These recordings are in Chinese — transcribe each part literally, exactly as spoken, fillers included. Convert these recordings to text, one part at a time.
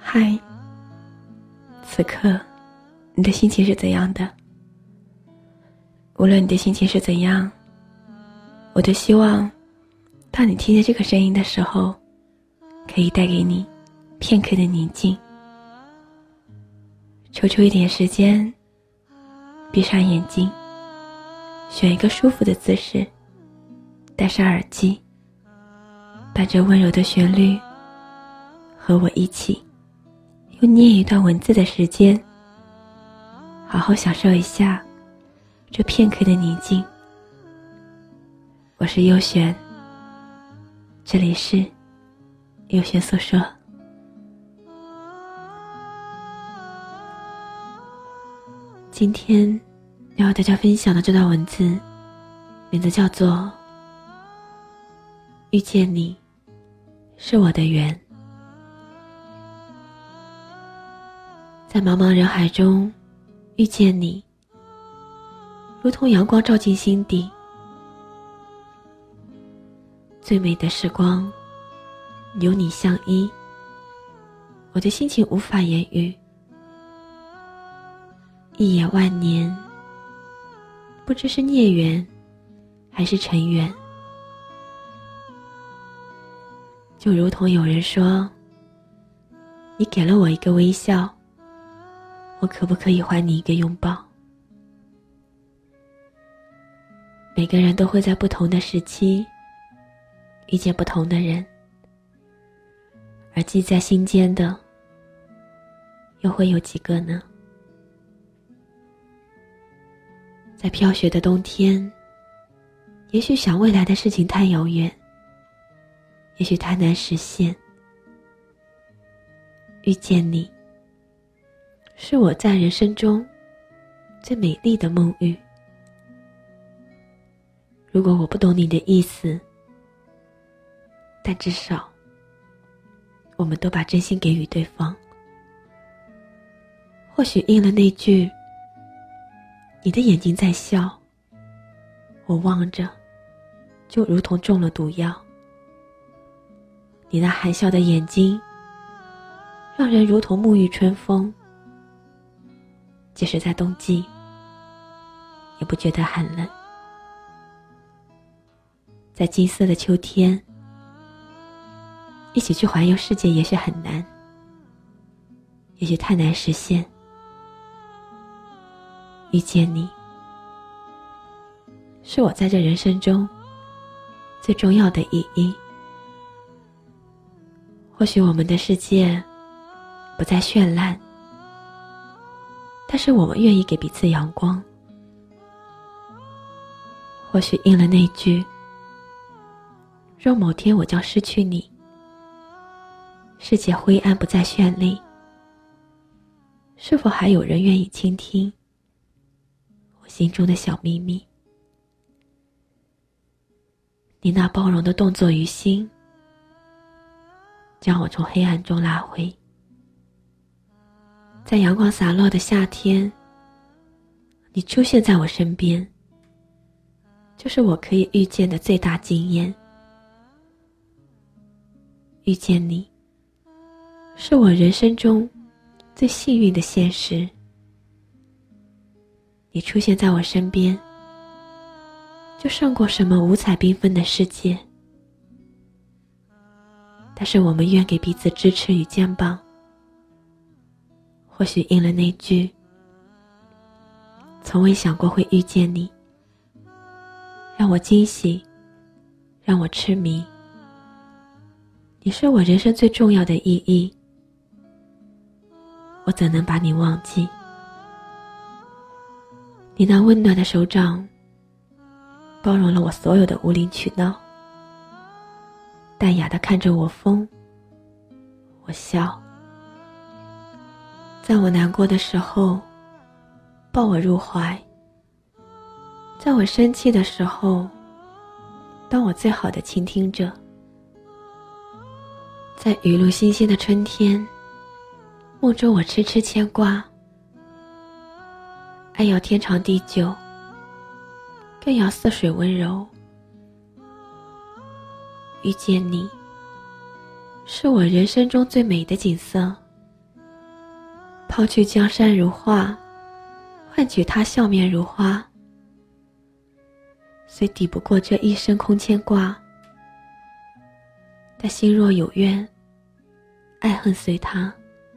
嗨，此刻你的心情是怎样的？无论你的心情是怎样，我都希望当你听见这个声音的时候，可以带给你片刻的宁静。抽出一点时间，闭上眼睛，选一个舒服的姿势，戴上耳机，伴着温柔的旋律，和我一起用念一段文字的时间，好好享受一下这片刻的宁静。我是悠璇，这里是悠璇诉说。今天要和大家分享的这段文字，名字叫做遇见你是我的缘。在茫茫人海中遇见你，如同阳光照进心底，最美的时光有你相依，我的心情无法言喻。一眼万年，不知是孽缘还是尘缘。就如同有人说，你给了我一个微笑，我可不可以还你一个拥抱？每个人都会在不同的时期遇见不同的人，而记在心间的又会有几个呢？在飘雪的冬天，也许想未来的事情太遥远，也许太难实现。遇见你，是我在人生中最美丽的梦遇。如果我不懂你的意思，但至少我们都把真心给予对方。或许应了那句，你的眼睛在笑，我望着就如同中了毒药。你那含笑的眼睛让人如同沐浴春风，即使在冬季也不觉得寒冷。在金色的秋天，一起去环游世界也许很难，也许太难实现。遇见你，是我在这人生中最重要的意义。或许我们的世界不再绚烂，但是我们愿意给彼此阳光。或许应了那句，若某天我将失去你，世界灰暗不再绚丽，是否还有人愿意倾听我心中的小秘密？你那包容的动作与心，将我从黑暗中拉回。在阳光洒落的夏天，你出现在我身边，就是我可以遇见的最大经验。遇见你，是我人生中最幸运的现实。你出现在我身边，就胜过什么五彩缤纷的世界。但是我们愿给彼此支持与肩膀。或许应了那句，从未想过会遇见你，让我惊喜，让我痴迷。你是我人生最重要的意义，我怎能把你忘记？你那温暖的手掌包容了我所有的无理取闹，淡雅地看着我疯，我笑。在我难过的时候抱我入怀，在我生气的时候当我最好的倾听者。在雨露新鲜的春天，梦中我痴痴牵挂。爱要天长地久，更要似水温柔。遇见你，是我人生中最美的景色。 抛去江山如画，换取他笑面如花。虽抵不过这一生空牵挂，但心若有怨，爱恨随他。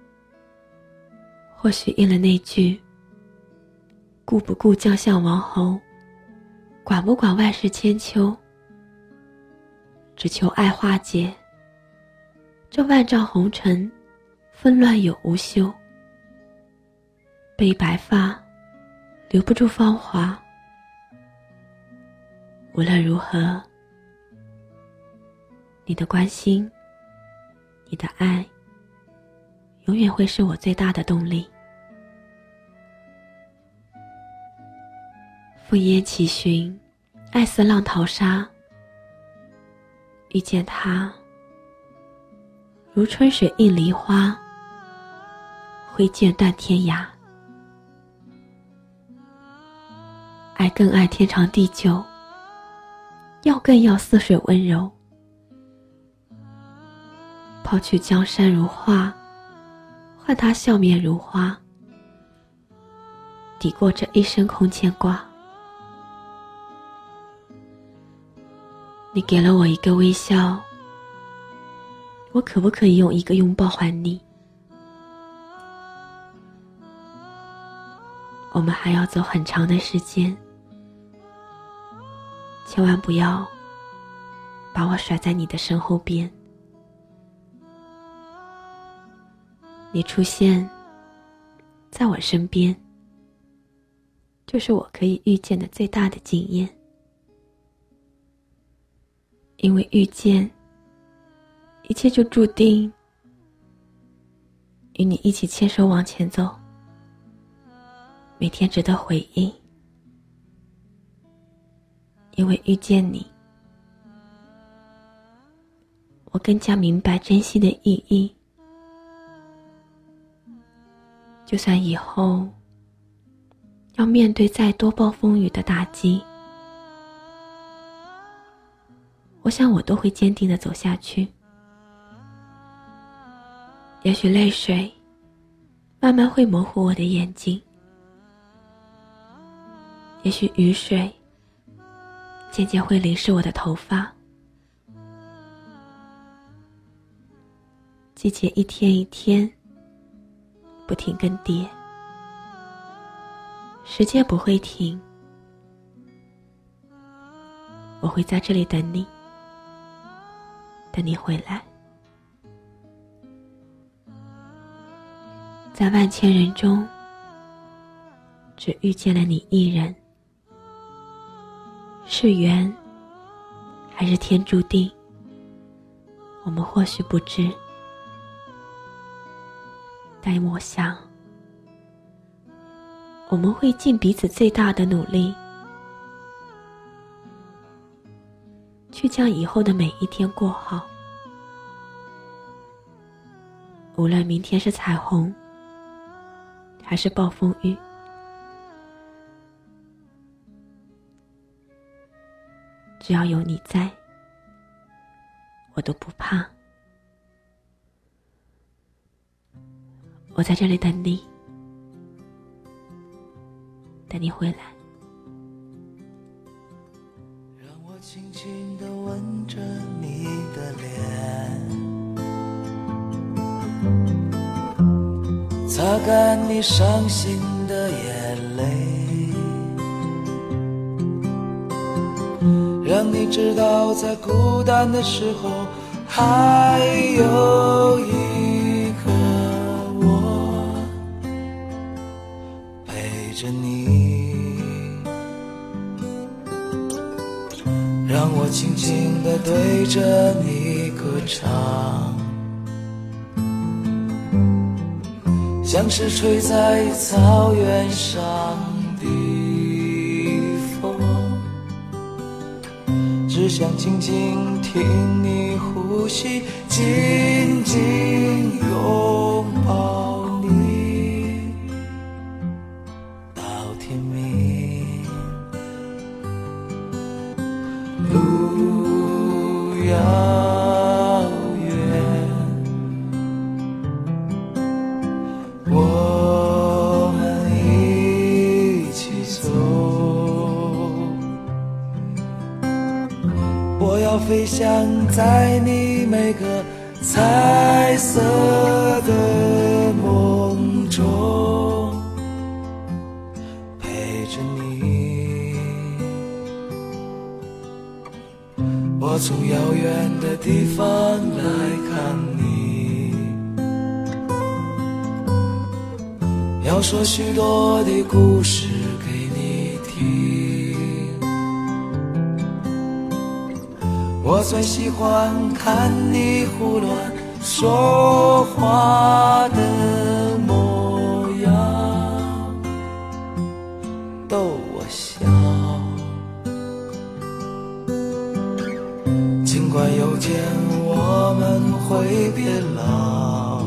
或许应了那句，顾不顾将相王侯，管不管万事千秋，只求爱化解这万丈红尘，纷乱有无休。背白发，留不住芳华。无论如何，你的关心，你的爱，永远会是我最大的动力。赴烟起寻，爱似浪淘沙。遇见他，如春水映梨花，挥剑断天涯。爱更爱天长地久，要更要似水温柔。抛去江山如画，换他笑面如花，抵过这一生空牵挂。你给了我一个微笑，我可不可以用一个拥抱还你？我们还要走很长的时间，千万不要把我甩在你的身后边。你出现在我身边，就是我可以遇见的最大的经验。因为遇见，一切就注定与你一起牵手往前走，每天值得回忆。因为遇见你，我更加明白珍惜的意义。就算以后要面对再多暴风雨的打击，我想我都会坚定地走下去。也许泪水慢慢会模糊我的眼睛，也许雨水渐渐会淋湿我的头发。季节一天一天不停更迭，时间不会停，我会在这里等你，等你回来。在万千人中，只遇见了你一人，是缘还是天注定，我们或许不知，但我想我们会尽彼此最大的努力，去将以后的每一天过好。无论明天是彩虹还是暴风雨，只要有你在，我都不怕。我在这里等你，等你回来。 让我轻轻地吻着你的脸，擦干你伤心的眼泪，让你知道在孤单的时候还有一个我陪着你，让我轻轻地对着你歌唱，像是吹在草原上的风，只想静静听你呼吸，紧紧拥抱你到天明。路遥远，我我要飞翔在你每个彩色的梦中，陪着你。我从遥远的地方来看你，要说许多的故事给你听。我最喜欢看你胡乱说话的模样，逗我笑。尽管有天我们会变老，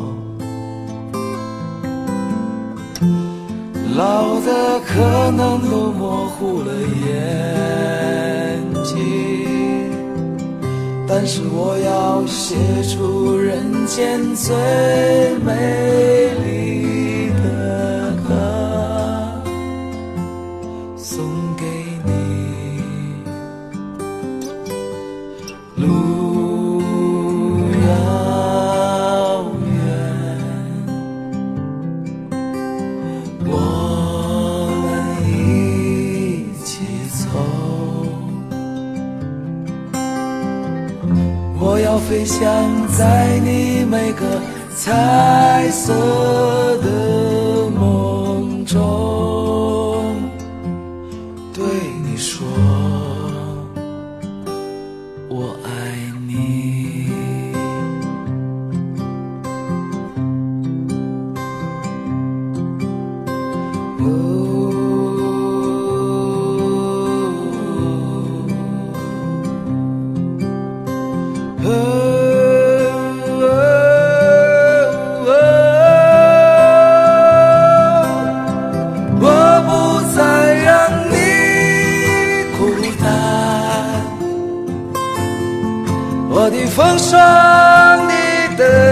老的可能都模糊了眼睛，但是我要写出人间最美丽的歌，送给你。路遥远，我们一起走。我要飞翔在你每个彩色的梦中，对你说我爱你。我不再让你孤单，我的风霜，你的